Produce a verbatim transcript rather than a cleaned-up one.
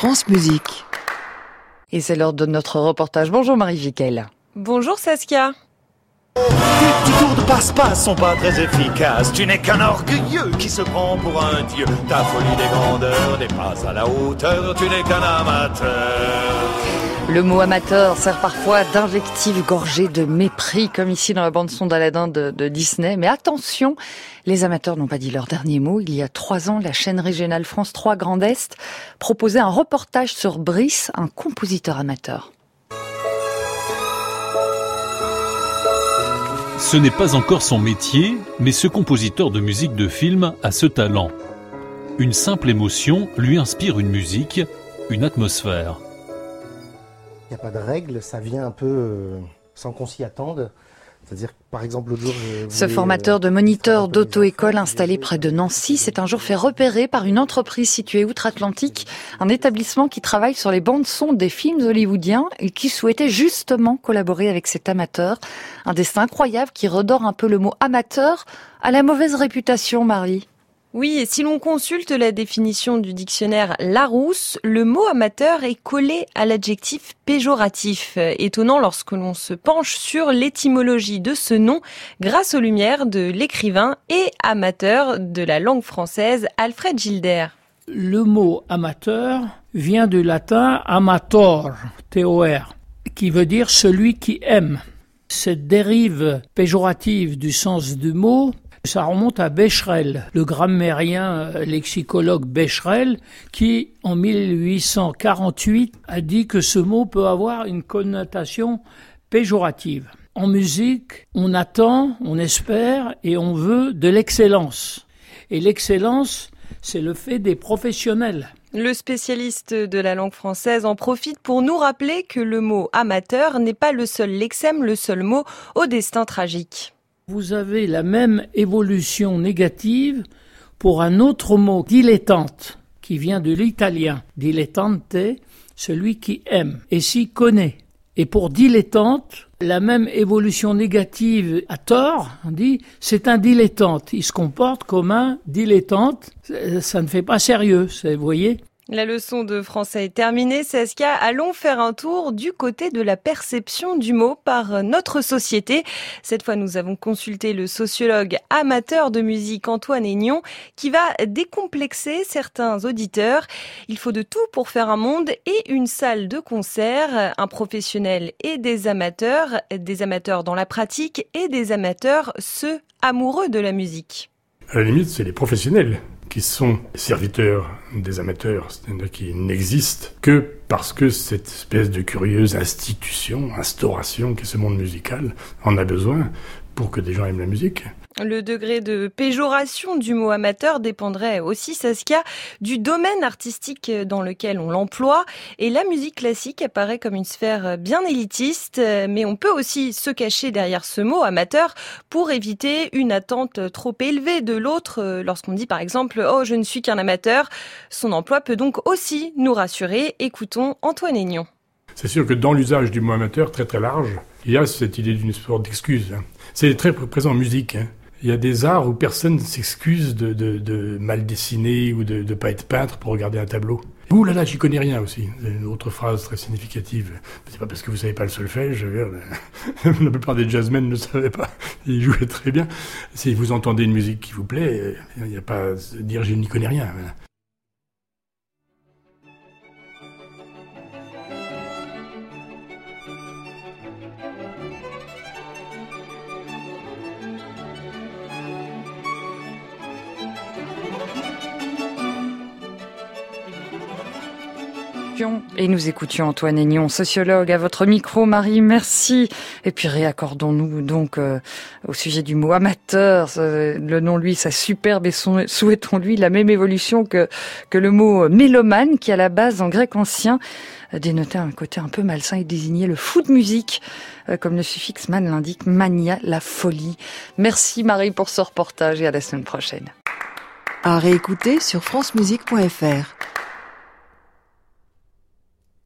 France Musique. Et c'est l'heure de notre reportage. Bonjour Marie Viquel. Bonjour Saskia. Tes petits tours de passe-passe sont pas très efficaces. Tu n'es qu'un orgueilleux qui se prend pour un dieu. Ta folie des grandeurs n'est pas à la hauteur. Tu n'es qu'un amateur. Le mot amateur sert parfois d'invective gorgée de mépris, comme ici dans la bande-son d'Aladin de, de Disney. Mais attention, les amateurs n'ont pas dit leur dernier mot. Il y a trois ans, la chaîne régionale France trois Grand Est proposait un reportage sur Brice, un compositeur amateur. Ce n'est pas encore son métier, mais ce compositeur de musique de film a ce talent. Une simple émotion lui inspire une musique, une atmosphère. Il n'y a pas de règles, ça vient un peu euh, sans qu'on s'y attende. C'est-à-dire que, par exemple, l'autre jour... Ce formateur de moniteur d'auto-école installé près de Nancy s'est un jour fait repérer par une entreprise située outre-Atlantique, un établissement qui travaille sur les bandes-son des films hollywoodiens et qui souhaitait justement collaborer avec cet amateur. Un destin incroyable qui redore un peu le mot amateur à la mauvaise réputation, Marie. Oui, et si l'on consulte la définition du dictionnaire Larousse, le mot amateur est collé à l'adjectif péjoratif. Étonnant lorsque l'on se penche sur l'étymologie de ce nom grâce aux lumières de l'écrivain et amateur de la langue française Alfred Gilder. Le mot amateur vient du latin amator, T O R, qui veut dire celui qui aime. Cette dérive péjorative du sens du mot, ça remonte à Becherel, le grammairien lexicologue Becherel, qui, en mille huit cent quarante-huit, a dit que ce mot peut avoir une connotation péjorative. En musique, on attend, on espère et on veut de l'excellence. Et l'excellence, c'est le fait des professionnels. Le spécialiste de la langue française en profite pour nous rappeler que le mot amateur n'est pas le seul lexème, le seul mot au destin tragique. Vous avez la même évolution négative pour un autre mot, dilettante, qui vient de l'italien. Dilettante, celui qui aime et s'y connaît. Et pour dilettante, la même évolution négative à tort, on dit, c'est un dilettante. Il se comporte comme un dilettante. Ça ne fait pas sérieux, vous voyez. La leçon de français est terminée, Saskia. Allons faire un tour du côté de la perception du mot par notre société. Cette fois, nous avons consulté le sociologue amateur de musique Antoine Aignon qui va décomplexer certains auditeurs. Il faut de tout pour faire un monde et une salle de concert, un professionnel et des amateurs, des amateurs dans la pratique et des amateurs, ceux amoureux de la musique. À la limite, c'est les professionnels qui sont serviteurs des amateurs, c'est-à-dire qui n'existent que parce que cette espèce de curieuse institution, instauration qu'est ce monde musical en a besoin pour que des gens aiment la musique. Le degré de péjoration du mot amateur dépendrait aussi, Saskia, du domaine artistique dans lequel on l'emploie. Et la musique classique apparaît comme une sphère bien élitiste, mais on peut aussi se cacher derrière ce mot amateur pour éviter une attente trop élevée de l'autre. Lorsqu'on dit par exemple « Oh, je ne suis qu'un amateur », son emploi peut donc aussi nous rassurer. Écoutons Antoine Aignon. C'est sûr que dans l'usage du mot amateur très très large, il y a cette idée d'une sorte d'excuse. C'est très présent en musique. Il y a des arts où personne ne s'excuse de, de, de mal dessiner ou de ne pas être peintre pour regarder un tableau. Ouh là là, j'y connais rien aussi. C'est une autre phrase très significative. C'est pas parce que vous savez pas le solfège. La plupart des jazzmen ne le savaient pas. Ils jouaient très bien. Si vous entendez une musique qui vous plaît, il n'y a pas à dire je n'y connais rien. Et nous écoutions Antoine Aignon, sociologue, à votre micro, Marie, merci. Et puis réaccordons-nous donc euh, au sujet du mot amateur. Euh, le nom, lui, sa superbe et son, souhaitons-lui la même évolution que, que le mot mélomane, qui à la base, en grec ancien, euh, dénotait un côté un peu malsain et désignait le fou de musique, euh, comme le suffixe man l'indique, mania, la folie. Merci Marie pour ce reportage et à la semaine prochaine. À réécouter sur francemusique point f r.